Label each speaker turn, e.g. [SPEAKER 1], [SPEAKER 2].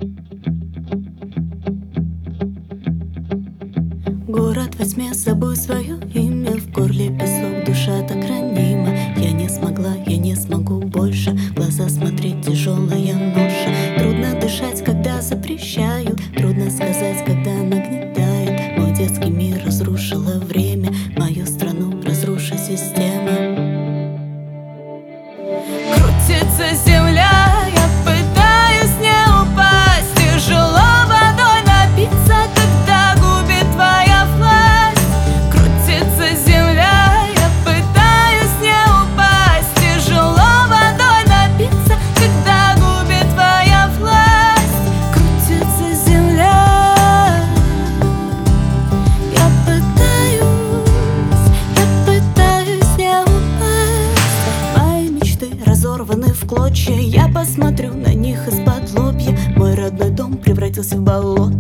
[SPEAKER 1] Город во тьме, забыл свое имя. В горле песок, душа так ранима. Я не смогла, я не смогу больше. В глаза смотреть, тяжелая ноша. Трудно дышать, когда запрещают. Трудно сказать, когда нагнетает. Мой детский мир разрушило время. Мою страну разрушит система. Крутится земля, я пытаюсь не упасть. Тяжело водой напиться, когда губит твоя власть. Крутится земля, я пытаюсь не упасть. Тяжело водой напиться, когда губит твоя власть. Крутится земля, я пытаюсь не упасть. Мои мечты разорваны в клочья. Я посмотрю на них из-под лобья. Мой родной дом превратился в болото.